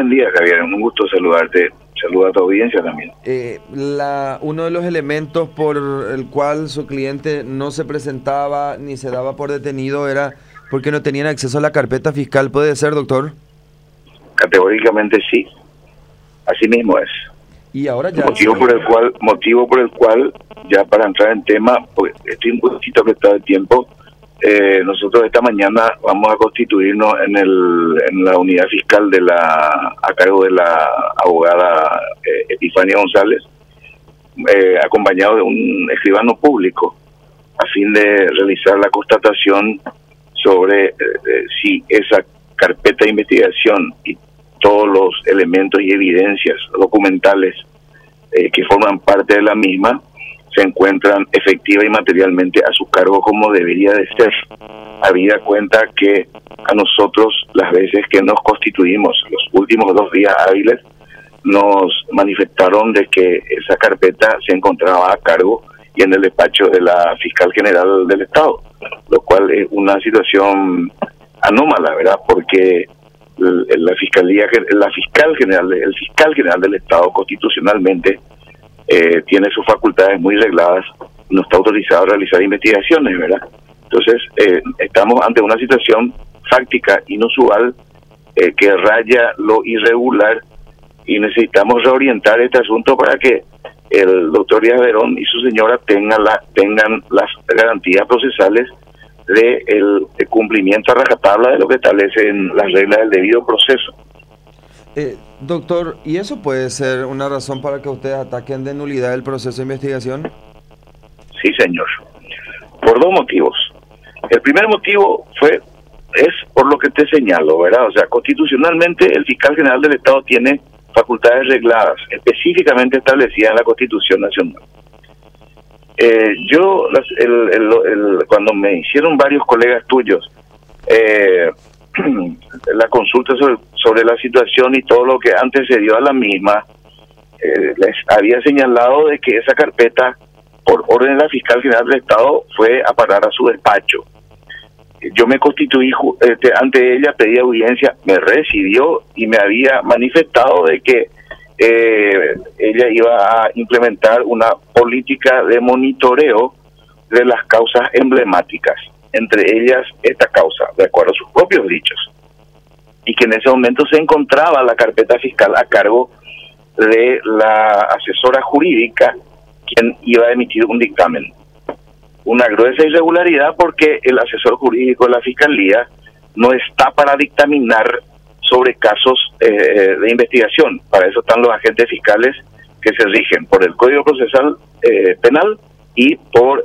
buen día, Javier. Un gusto saludarte. Saluda a tu audiencia también. Uno de los elementos por el cual su cliente no se presentaba ni se daba por detenido era porque no tenían acceso a la carpeta fiscal. ¿Puede ser, doctor? Categóricamente sí. Así mismo es. Y ahora ya... Motivo por el cual, ya para entrar en tema, pues estoy un poquito apretado de tiempo. Nosotros esta mañana vamos a constituirnos en la unidad fiscal a cargo de la abogada Epifania González, acompañado de un escribano público, a fin de realizar la constatación sobre si esa carpeta de investigación y todos los elementos y evidencias documentales que forman parte de la misma se encuentran efectiva y materialmente a su cargo como debería de ser, habida cuenta que a nosotros las veces que nos constituimos, los últimos 2 días hábiles, nos manifestaron de que esa carpeta se encontraba a cargo y en el despacho de la Fiscal General del Estado, lo cual es una situación anómala, ¿verdad? Porque el fiscal general del Estado constitucionalmente tiene sus facultades muy regladas, no está autorizado a realizar investigaciones, ¿verdad? Entonces, estamos ante una situación fáctica, inusual, que raya lo irregular, y necesitamos reorientar este asunto para que el doctor Díaz Verón y su señora tengan las garantías procesales de cumplimiento a rajatabla de lo que establecen las reglas del debido proceso. Doctor, ¿y eso puede ser una razón para que ustedes ataquen de nulidad el proceso de investigación? Sí, señor. Por 2 motivos. El primer motivo es por lo que te señalo, ¿verdad? O sea, constitucionalmente el fiscal general del Estado tiene facultades regladas, específicamente establecidas en la Constitución Nacional. Cuando me hicieron varios colegas tuyos la consulta sobre la situación y todo lo que antecedió a la misma, les había señalado de que esa carpeta, por orden de la Fiscal General del Estado, fue a parar a su despacho. Yo me constituí ante ella, pedí audiencia, me recibió y me había manifestado de que ella iba a implementar una política de monitoreo de las causas emblemáticas, entre ellas esta causa, de acuerdo a sus propios dichos, y que en ese momento se encontraba la carpeta fiscal a cargo de la asesora jurídica, quien iba a emitir un dictamen. Una gruesa irregularidad porque el asesor jurídico de la Fiscalía no está para dictaminar sobre casos de investigación. Para eso están los agentes fiscales que se rigen por el Código Procesal Penal y por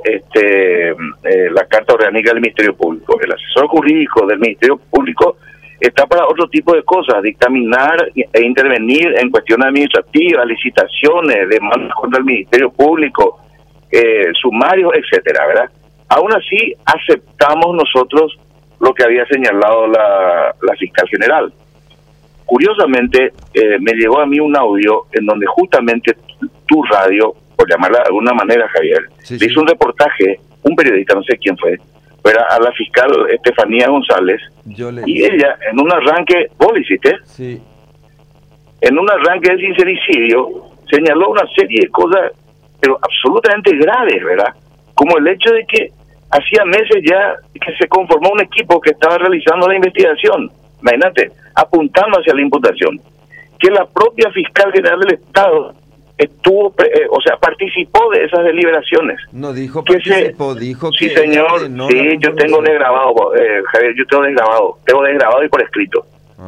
la Carta Orgánica del Ministerio Público. El asesor jurídico del Ministerio Público está para otro tipo de cosas, dictaminar e intervenir en cuestiones administrativas, licitaciones, demandas contra el Ministerio Público, sumarios, etcétera, ¿verdad? Aún así, aceptamos nosotros lo que había señalado la Fiscal General. Curiosamente, me llegó a mí un audio en donde justamente tu radio, por llamarla de alguna manera, Javier, le hizo un reportaje, un periodista, no sé quién fue, pero a la fiscal Estefanía González, y ella, en un arranque, ¿vos lo hiciste? Sí. En un arranque de sincericidio, señaló una serie de cosas, pero absolutamente graves, ¿verdad? Como el hecho de que hacía meses ya que se conformó un equipo que estaba realizando la investigación, imagínate, apuntando hacia la imputación, que la propia Fiscal General del Estado participó de esas deliberaciones. No dijo participó, dijo que... Sí, señor, no, sí, yo tengo desgrabado, Javier, yo tengo desgrabado y por escrito.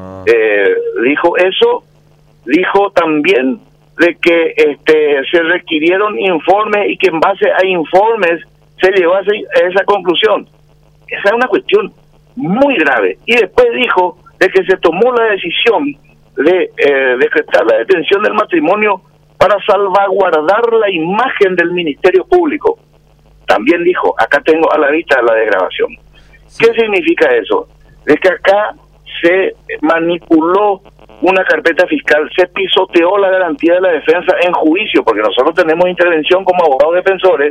Dijo eso, dijo también de que se requirieron informes y que en base a informes se llegó a esa conclusión. Esa es una cuestión muy grave. Y después dijo de que se tomó la decisión de decretar la detención del matrimonio para salvaguardar la imagen del Ministerio Público. También dijo, acá tengo a la vista la desgrabación. Sí. ¿Qué significa eso? Es que acá se manipuló una carpeta fiscal, se pisoteó la garantía de la defensa en juicio, porque nosotros tenemos intervención como abogados defensores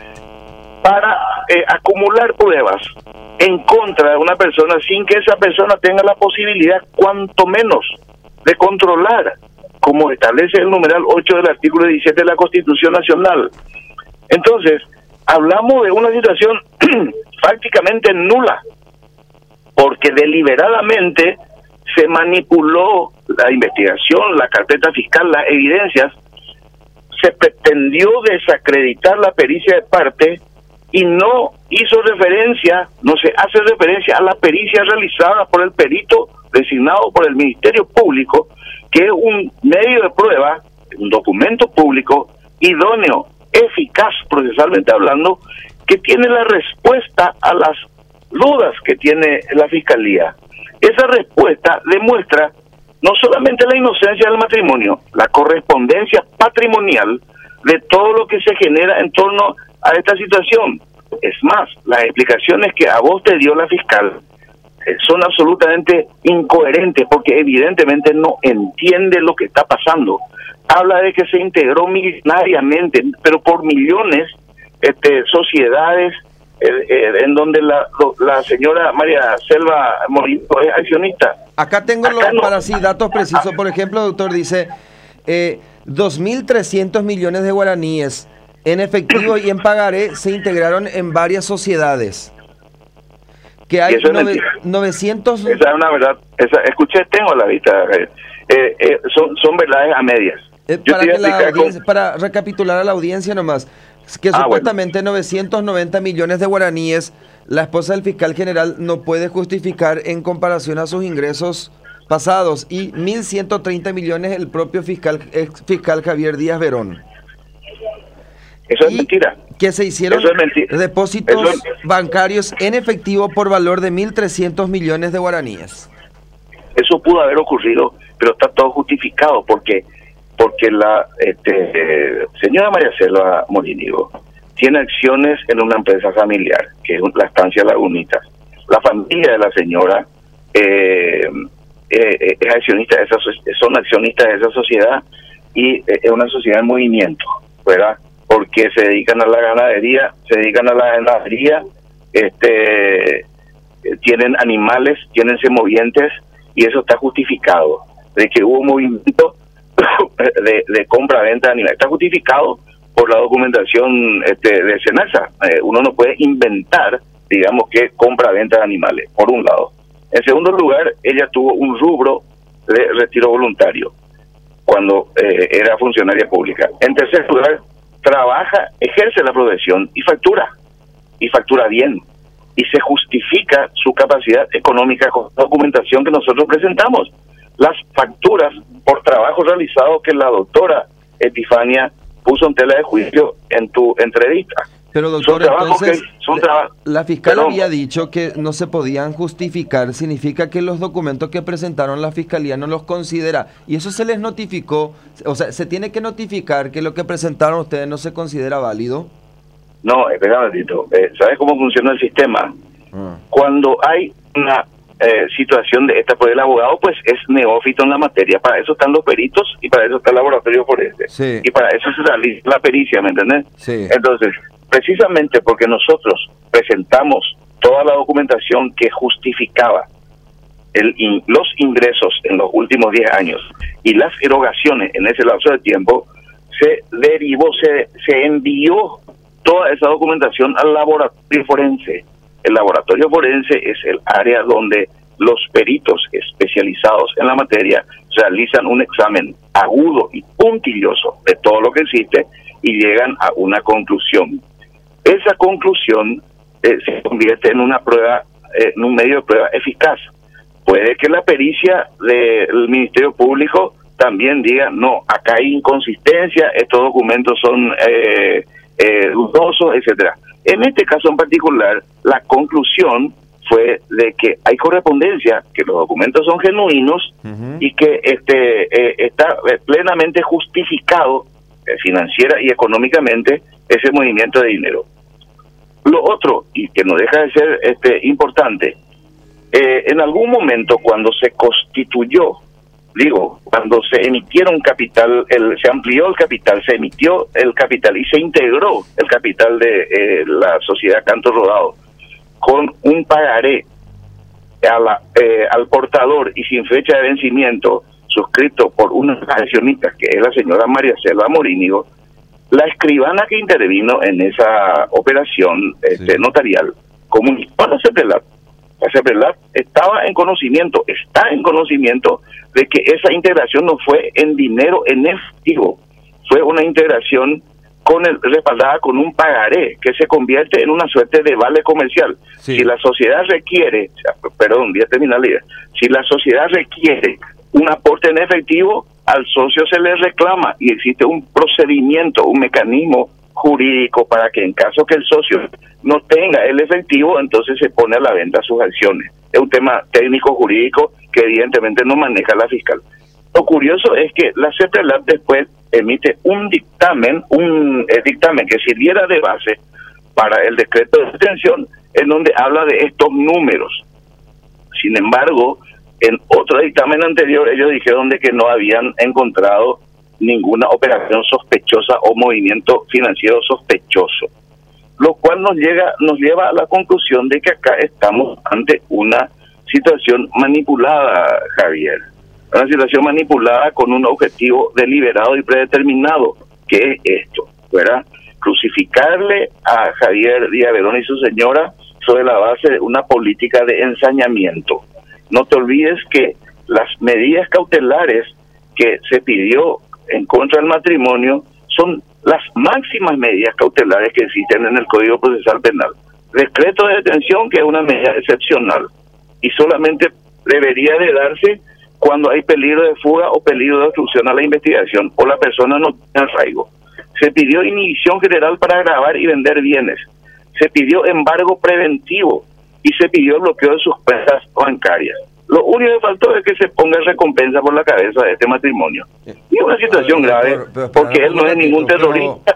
para acumular pruebas en contra de una persona sin que esa persona tenga la posibilidad, cuanto menos, de controlar, como establece el numeral 8 del artículo 17 de la Constitución Nacional. Entonces, hablamos de una situación prácticamente nula, porque deliberadamente se manipuló la investigación, la carpeta fiscal, las evidencias, se pretendió desacreditar la pericia de parte y no hizo referencia, no se hace referencia a la pericia realizada por el perito designado por el Ministerio Público, que es un medio de prueba, un documento público idóneo, eficaz procesalmente hablando, que tiene la respuesta a las dudas que tiene la Fiscalía. Esa respuesta demuestra no solamente la inocencia del matrimonio, la correspondencia patrimonial de todo lo que se genera en torno a esta situación. Es más, las explicaciones que a vos te dio la fiscal son absolutamente incoherentes, porque evidentemente no entiende lo que está pasando. Habla de que se integró millonariamente, pero por millones, sociedades en donde la señora María Selva Morillo es accionista. Acá tengo para sí datos precisos. Por ejemplo, doctor, dice 2.300 millones de guaraníes en efectivo y en pagaré se integraron en varias sociedades. Que hay 900... Esa es una verdad. Escuché, tengo a la vista. Son verdades a medias. Para recapitular a la audiencia nomás, que supuestamente 990 millones de guaraníes la esposa del fiscal general no puede justificar en comparación a sus ingresos pasados, y 1.130 millones el propio ex fiscal Javier Díaz Verón. Eso es mentira. Que se hicieron depósitos bancarios en efectivo por valor de 1.300 millones de guaraníes. Eso pudo haber ocurrido, pero está todo justificado porque la señora María Selva Morínigo tiene acciones en una empresa familiar, que es la Estancia Lagunitas. La familia de la señora es accionista de son accionistas de esa sociedad, y es una sociedad en movimiento, ¿verdad? Porque se dedican a la ganadería, tienen animales, tienen semovientes, y eso está justificado, de que hubo movimiento de compra-venta de animales. Está justificado por la documentación de SENASA. Uno no puede inventar, digamos, que compra-venta de animales, por un lado. En segundo lugar, ella tuvo un rubro de retiro voluntario cuando era funcionaria pública. En tercer lugar, trabaja, ejerce la profesión y factura bien, y se justifica su capacidad económica con la documentación que nosotros presentamos. Las facturas por trabajo realizado que la doctora Epifania puso en tela de juicio en tu entrevista. Pero doctor, entonces, la fiscal había dicho que no se podían justificar. Significa que los documentos que presentaron la fiscalía no los considera, y eso se les notificó. O sea, se tiene que notificar que lo que presentaron ustedes no se considera válido. No, espera un ratito. ¿Sabes cómo funciona el sistema? Cuando hay una situación de esta, pues el abogado pues es neófito en la materia. Para eso están los peritos y para eso está el laboratorio forense. Sí. Y para eso se realiza la pericia, ¿me entendés? Sí. Entonces, precisamente porque nosotros presentamos toda la documentación que justificaba los ingresos en los últimos 10 años y las erogaciones en ese lapso de tiempo, se envió toda esa documentación al laboratorio forense. El laboratorio forense es el área donde los peritos especializados en la materia realizan un examen agudo y puntilloso de todo lo que existe y llegan a una conclusión. Esa conclusión se convierte en una prueba, en un medio de prueba eficaz. Puede que la pericia del Ministerio Público también diga, no, acá hay inconsistencia, estos documentos son dudosos, etcétera. En este caso en particular, la conclusión fue de que hay correspondencia, que los documentos son genuinos y que está plenamente justificado financiera y económicamente ese movimiento de dinero. Lo otro, y que no deja de ser importante, en algún momento cuando se constituyó, cuando se emitieron capital, se amplió el capital, se emitió el capital y se integró el capital de la sociedad Canto Rodado con un pagaré al portador y sin fecha de vencimiento suscrito por una accionista, que es la señora María Selva Morínigo, la escribana que intervino en esa operación notarial comunicó a la CEPRELAT. La CEPRELAT está en conocimiento de que esa integración no fue en dinero en efectivo, fue una integración respaldada con un pagaré que se convierte en una suerte de vale comercial. Sí. Si la sociedad requiere, voy a terminar la idea, si la sociedad requiere un aporte en efectivo, al socio se le reclama y existe un procedimiento, un mecanismo jurídico para que en caso que el socio no tenga el efectivo, entonces se pone a la venta sus acciones. Es un tema técnico jurídico que evidentemente no maneja la fiscal. Lo curioso es que la CEPRELAT después emite un dictamen que sirviera de base para el decreto de detención, en donde habla de estos números. Sin embargo, en otro dictamen anterior ellos dijeron de que no habían encontrado ninguna operación sospechosa o movimiento financiero sospechoso, lo cual nos lleva a la conclusión de que acá estamos ante una situación manipulada, Javier. Una situación manipulada con un objetivo deliberado y predeterminado, que es esto, ¿verdad? Crucificarle a Javier Díaz Verón y su señora sobre la base de una política de ensañamiento. No te olvides que las medidas cautelares que se pidió en contra del matrimonio son las máximas medidas cautelares que existen en el Código Procesal Penal. Decreto de detención, que es una medida excepcional y solamente debería de darse cuando hay peligro de fuga o peligro de obstrucción a la investigación o la persona no tiene arraigo. Se pidió inhibición general para grabar y vender bienes. Se pidió embargo preventivo y se pidió bloqueo de sus cuentas bancarias. Lo único que faltó es que se ponga recompensa por la cabeza de este matrimonio. Y es una situación grave, porque él no es ningún terrorista.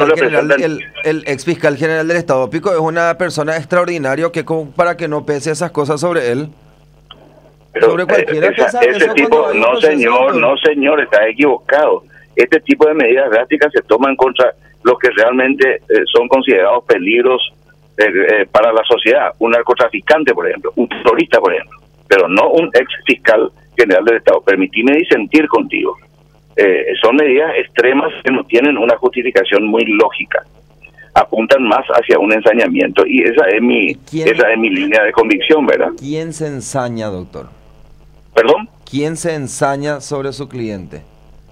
El ex fiscal general del Estado Pico es una persona extraordinaria que para que no pese esas cosas sobre él. Pero sobre cualquiera ese tipo, no señor, está equivocado. Este tipo de medidas drásticas se toman contra los que realmente son considerados peligros para la sociedad. Un narcotraficante, por ejemplo, un terrorista, por ejemplo, pero no un ex fiscal general del Estado. Permitime disentir contigo. Son medidas extremas que no tienen una justificación muy lógica. Apuntan más hacia un ensañamiento y esa es mi línea de convicción, ¿verdad? ¿Quién se ensaña, doctor? ¿Perdón? ¿Quién se ensaña sobre su cliente?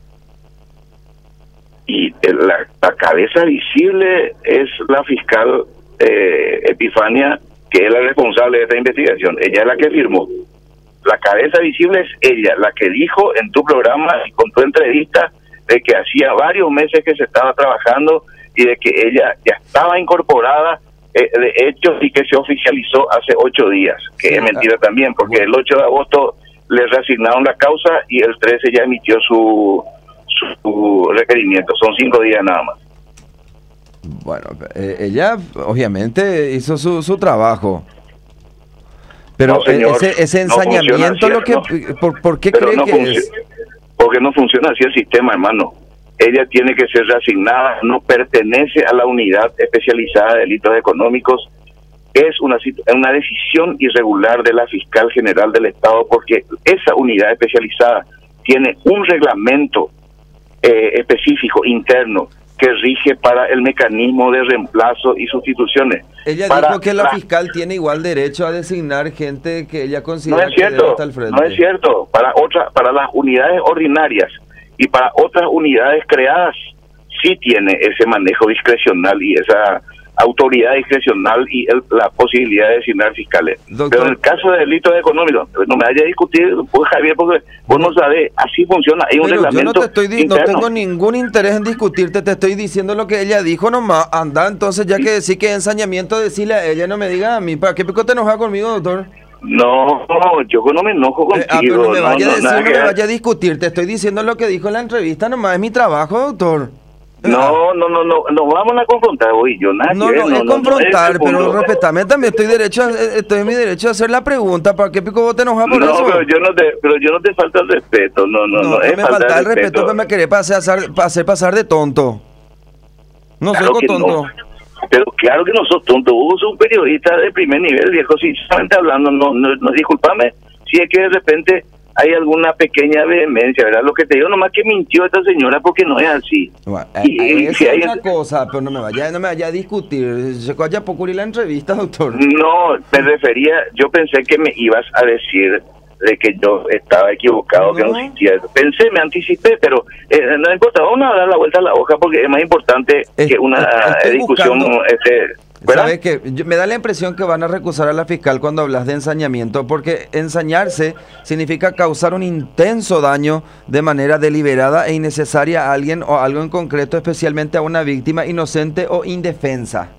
Y la cabeza visible es la fiscal Epifania, que es la responsable de esta investigación. Ella es la que firmó. La cabeza visible es ella, la que dijo en tu programa y con tu entrevista de que hacía varios meses que se estaba trabajando y de que ella ya estaba incorporada de hecho y que se oficializó hace 8 días, que es mentira también, porque el 8 de agosto le reasignaron la causa y el 13 ya emitió su requerimiento. Son 5 días nada más. Bueno, ella obviamente hizo su trabajo. Pero no, señor, ese ensañamiento, no ¿por qué cree que es? Porque no funciona así el sistema, hermano. Ella tiene que ser reasignada, no pertenece a la unidad especializada de delitos económicos. Es una decisión irregular de la fiscal general del Estado, porque esa unidad especializada tiene un reglamento específico interno que rige para el mecanismo de reemplazo y sustituciones. Ella dijo que la fiscal tiene igual derecho a designar gente que ella considera que debe estar al frente. No es cierto. Para las unidades ordinarias y para otras unidades creadas sí tiene ese manejo discrecional y esa autoridad discrecional y la posibilidad de designar fiscales. Doctor, pero en el caso de delitos económicos, no me vaya a discutir, pues, Javier, porque vos no sabés, así funciona, hay un reglamento. Yo no tengo ningún interés en discutirte, te estoy diciendo lo que ella dijo nomás. Anda, entonces, ya que decís que es ensañamiento, decirle a ella, no me diga a mí, ¿para qué pico te enojas conmigo, doctor? No, yo no me enojo contigo. Pero no me vaya a decir, no me vaya a discutir, te estoy diciendo lo que dijo en la entrevista, nomás es mi trabajo, doctor. No vamos a confrontar hoy, yo nada. No es confrontar, pero respetame también, estoy en mi derecho a hacer la pregunta, ¿para qué pico vos te enojas por eso? Pero yo no te falta el respeto, no me falta el respeto, que me querés hacer pasar de tonto. No claro soy tonto. No. Pero claro que no sos tonto, vos sos un periodista de primer nivel, viejo, sinceramente hablando, no discúlpame, si es que de repente hay alguna pequeña vehemencia, ¿verdad? Lo que te digo nomás que mintió esta señora porque no es así. Bueno, si hay otra cosa, pero no me vaya a discutir. Se vaya a ocurrir la entrevista, doctor. No, me refería, yo pensé que me ibas a decir de que yo estaba equivocado, que no existía eso. Pensé, me anticipé, pero no importa, vamos a dar la vuelta a la hoja porque es más importante que una discusión... ¿Sabes qué? Me da la impresión que van a recusar a la fiscal cuando hablas de ensañamiento, porque ensañarse significa causar un intenso daño de manera deliberada e innecesaria a alguien o algo en concreto, especialmente a una víctima inocente o indefensa.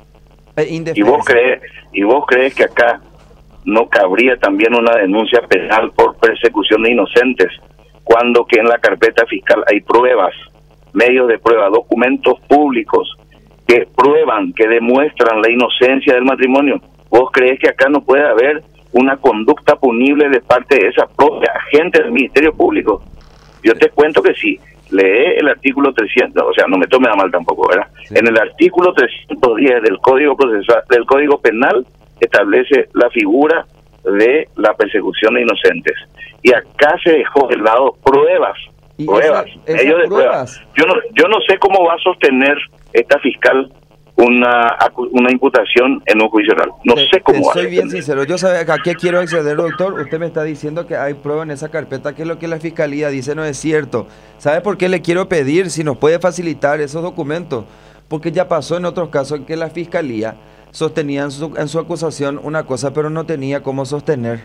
¿Y vos crees que acá no cabría también una denuncia penal por persecución de inocentes, cuando que en la carpeta fiscal hay pruebas, medios de prueba, documentos públicos que prueban, que demuestran la inocencia del matrimonio? ¿Vos crees que acá no puede haber una conducta punible de parte de esa propia agente del Ministerio Público? Yo te cuento que sí. Lee el artículo 300, o sea, no me tome a mal tampoco, ¿verdad? Sí. En el artículo 310 del Código Procesal, del Código Penal, establece la figura de la persecución de inocentes. Y acá se dejó de lado pruebas. Ellos de pruebas. Yo no sé cómo va a sostener esta fiscal una imputación en un juicio oral. No sé cómo va a sostener. Soy bien sincero. Yo sé a qué quiero acceder, doctor. Usted me está diciendo que hay prueba en esa carpeta, que es lo que la fiscalía dice no es cierto. ¿Sabe por qué le quiero pedir si nos puede facilitar esos documentos? Porque ya pasó en otros casos en que la fiscalía sostenía en su acusación una cosa, pero no tenía cómo sostener.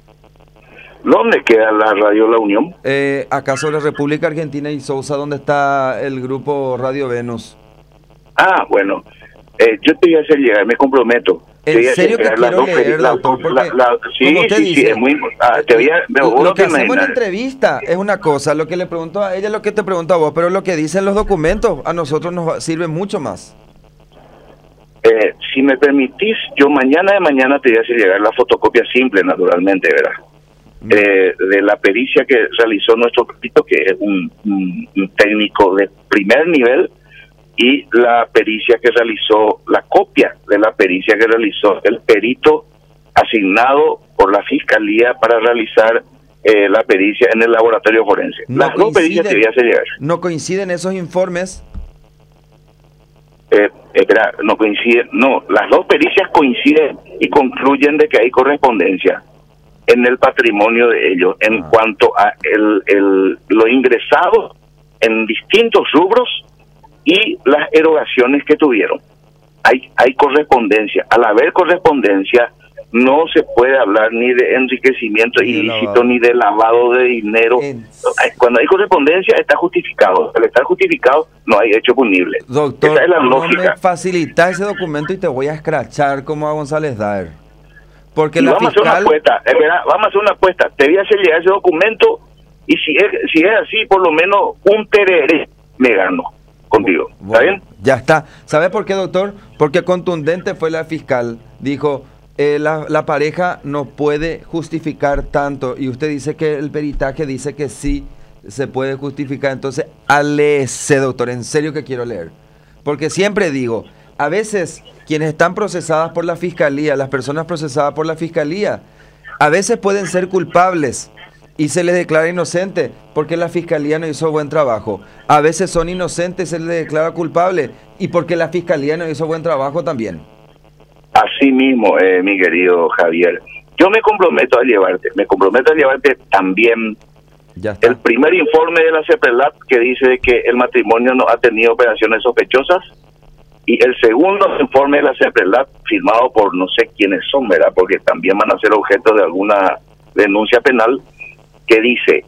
¿Dónde queda la radio La Unión? Acá sobre República Argentina y Sousa, donde está el grupo Radio Venus. Ah, bueno, yo te voy a hacer llegar, me comprometo. ¿En serio que quiero leer, doctor? Sí, es muy importante. Lo que hacemos en entrevista es una cosa, lo que le pregunto a ella es lo que te pregunto a vos, pero lo que dicen los documentos a nosotros nos sirve mucho más. Si me permitís, yo mañana te voy a hacer llegar la fotocopia simple, naturalmente, ¿verdad? De la pericia que realizó nuestro perito, que es un técnico de primer nivel, y la pericia que realizó, la copia de la pericia que realizó el perito asignado por la Fiscalía para realizar la pericia en el laboratorio forense. Las dos pericias te voy a hacer llegar. ¿No coinciden esos informes? No coinciden, no, las dos pericias coinciden y concluyen de que hay correspondencia en el patrimonio de ellos en cuanto a lo ingresado en distintos rubros y las erogaciones que tuvieron. Hay correspondencia. Al haber correspondencia, no se puede hablar ni de enriquecimiento ilícito ni de lavado de dinero. Cuando hay correspondencia está justificado. Al estar justificado no hay hecho punible. Doctor, esa es la lógica. Me facilita ese documento y te voy a escrachar como a González Daer. Porque vamos a hacer una apuesta, vamos a hacer una apuesta. Te voy a hacer llegar ese documento y si es así, por lo menos un tereré me gano contigo. Bueno, ¿está bien? Ya está. ¿Sabe por qué, doctor? Porque contundente fue la fiscal. Dijo, la pareja no puede justificar tanto. Y usted dice que el peritaje dice que sí se puede justificar. Entonces, aléese, doctor. En serio que quiero leer. Porque siempre digo, a veces quienes están procesadas por la fiscalía, las personas procesadas por la fiscalía, a veces pueden ser culpables y se les declara inocente porque la fiscalía no hizo buen trabajo. A veces son inocentes y se les declara culpable y porque la fiscalía no hizo buen trabajo también. Así mismo, mi querido Javier. Yo me comprometo a llevarte también el primer informe de la CEPRELAT que dice que el matrimonio no ha tenido operaciones sospechosas. Y el segundo informe de la CEPRELAT, firmado por no sé quiénes son, ¿verdad? Porque también van a ser objeto de alguna denuncia penal, que dice,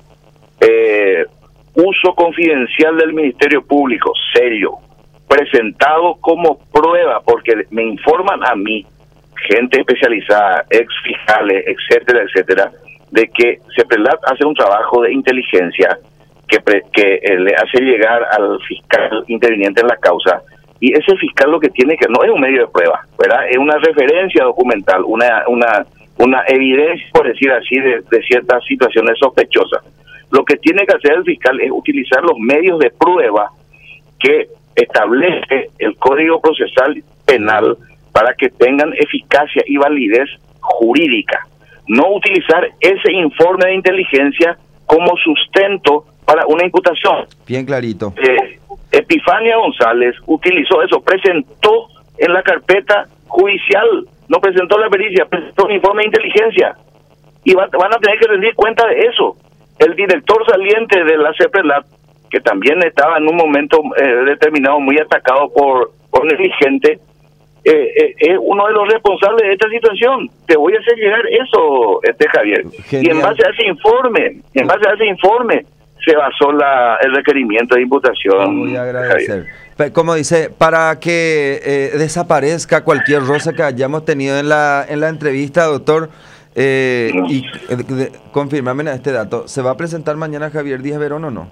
uso confidencial del Ministerio Público, serio, presentado como prueba, porque me informan a mí, gente especializada, ex fiscales, etcétera, etcétera, de que CEPRELAT hace un trabajo de inteligencia que le hace llegar al fiscal interviniente en la causa. Y ese fiscal lo que tiene que no es un medio de prueba, ¿verdad? Es una referencia documental, una evidencia, por decir así, de ciertas situaciones sospechosas. Lo que tiene que hacer el fiscal es utilizar los medios de prueba que establece el Código Procesal Penal para que tengan eficacia y validez jurídica. no utilizar ese informe de inteligencia como sustento para una imputación. Bien clarito. Epifania González utilizó eso, presentó en la carpeta judicial, no presentó la pericia, presentó un informe de inteligencia. Y van a tener que rendir cuenta de eso. El director saliente de la CEPRELAT, que también estaba en un momento determinado muy atacado por negligente, es uno de los responsables de esta situación. Te voy a hacer llegar eso, Javier. Genial. Y en base a ese informe, se basó el requerimiento de imputación. Voy a agradecer. Javier. Como dice, para que desaparezca cualquier rosa que hayamos tenido en la entrevista, doctor, y confirmarme este dato, ¿se va a presentar mañana Javier Díaz Verón o no?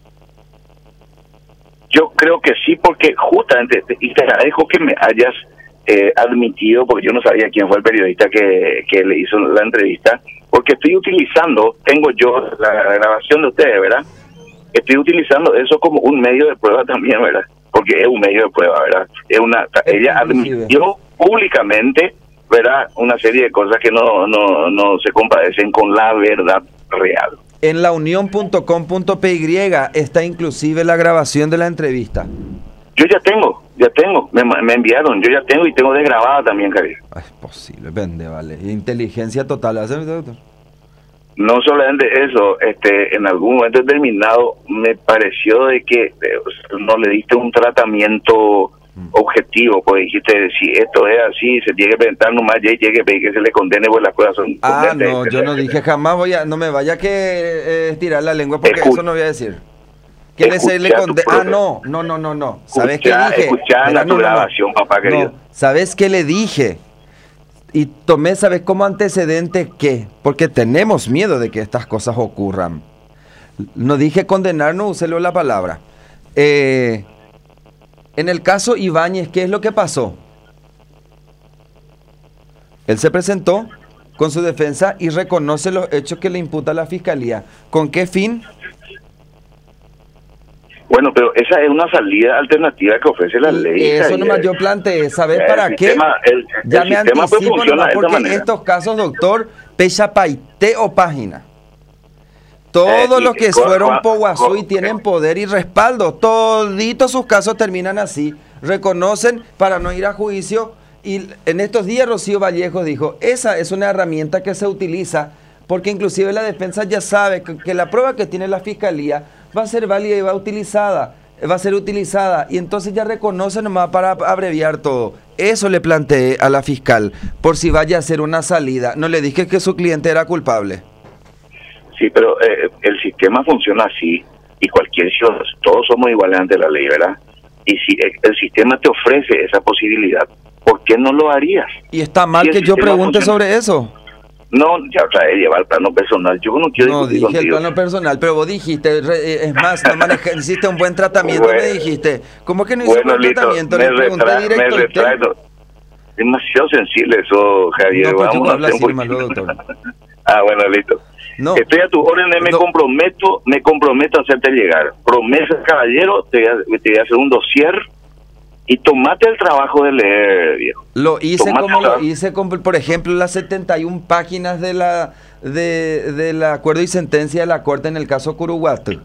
Yo creo que sí, porque justamente, y te agradezco que me hayas admitido, porque yo no sabía quién fue el periodista que le hizo la entrevista, porque estoy utilizando, tengo yo la grabación de ustedes, ¿verdad? Estoy utilizando eso como un medio de prueba también, ¿verdad? Porque es un medio de prueba, ¿verdad? Ella admitió públicamente, ¿verdad? Una serie de cosas que no se compadecen con la verdad real. En launión.com.py está inclusive la grabación de la entrevista. Yo ya tengo, me enviaron, yo ya tengo y tengo desgrabada también, Javier. Es posible, vende, vale. Inteligencia total, ¿hace, doctor? No solamente eso, en algún momento determinado me pareció de que no le diste un tratamiento objetivo, pues dijiste, si esto es así, se tiene que presentar nomás, ya tiene que pedir que se le condene, pues las cosas son... no, yo no dije jamás, no me vaya que estirar la lengua, porque eso no voy a decir. ¿Quién se le condena? No. ¿Sabes qué dije? Escuchá la grabación, papá querido. No, ¿sabes qué le dije? Y tomé, ¿sabes cómo antecedente qué? Porque tenemos miedo de que estas cosas ocurran. No dije condenar, no usé la palabra. En el caso Ibáñez, ¿qué es lo que pasó? Él se presentó con su defensa y reconoce los hechos que le imputa la Fiscalía. ¿Con qué fin? Bueno, pero esa es una salida alternativa que ofrece la ley. Eso nomás yo planteé, ¿sabes para qué? Ya me anticipo nomás porque en estos casos, doctor, pecha paité o página. Todos los que fueron Poguazú y tienen poder y respaldo, toditos sus casos terminan así. Reconocen para no ir a juicio. Y en estos días Rocío Vallejos dijo, esa es una herramienta que se utiliza porque inclusive la defensa ya sabe que la prueba que tiene la Fiscalía va a ser válida y va a ser utilizada, y entonces ya reconoce nomás para abreviar todo. Eso le planteé a la fiscal, por si vaya a hacer una salida. No le dije que su cliente era culpable. Sí, pero el sistema funciona así, y todos somos iguales ante la ley, ¿verdad? Y si el sistema te ofrece esa posibilidad, ¿por qué no lo harías? Y está mal que yo pregunte sobre eso. No, ya otra vez llevar el plano personal. Yo no quiero discutir contigo. No dije el plano personal, pero vos dijiste, es más, no hiciste un buen tratamiento, me dijiste. ¿Cómo que no hice un buen tratamiento? Me retracto. Demasiado sensible eso, Javier. No, pues vamos a hablar así, malo, doctor. Bueno, listo. No, estoy a tu orden, me comprometo a hacerte llegar. Promesa, caballero, te voy a hacer un dossier. Y tomate el trabajo de leer, viejo. Lo hice por ejemplo, las 71 páginas del acuerdo y sentencia de la Corte en el caso Curuguato.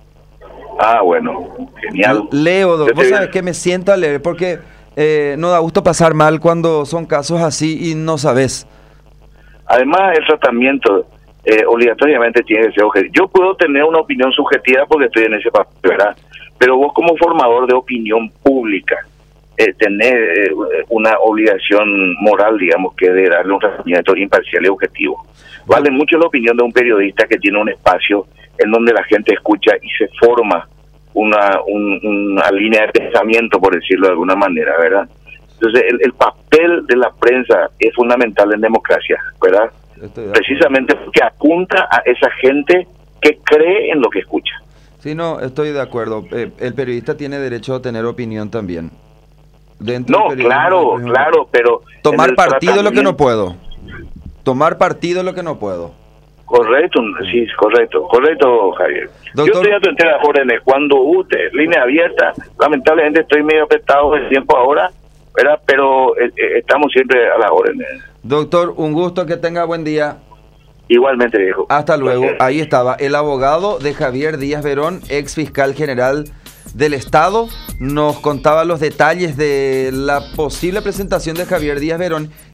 Bueno, genial. Leo, vos sabés que me siento a leer porque no da gusto pasar mal cuando son casos así y no sabes. Además, el tratamiento obligatoriamente tiene que ser objetivo. Yo puedo tener una opinión subjetiva porque estoy en ese papel, ¿verdad? Pero vos como formador de opinión pública tenés una obligación moral, digamos, que de darle un tratamiento imparcial y objetivo. Vale mucho la opinión de un periodista que tiene un espacio en donde la gente escucha y se forma una línea de pensamiento, por decirlo de alguna manera, ¿verdad? Entonces, el papel de la prensa es fundamental en democracia, ¿verdad? Precisamente porque apunta a esa gente que cree en lo que escucha. Sí, no, estoy de acuerdo. El periodista tiene derecho a tener opinión también. Claro, pero... Tomar partido es lo que no puedo. Correcto, sí, correcto, Javier. Doctor, yo estoy a tu entera órdenes cuando ute, línea abierta. Lamentablemente estoy medio apretado de tiempo ahora, ¿verdad? Pero estamos siempre a las órdenes. Doctor, un gusto, que tenga buen día. Igualmente, viejo. Hasta luego. Ahí estaba el abogado de Javier Díaz Verón, ex fiscal general del Estado. Nos contaba los detalles de la posible presentación de Javier Díaz Verón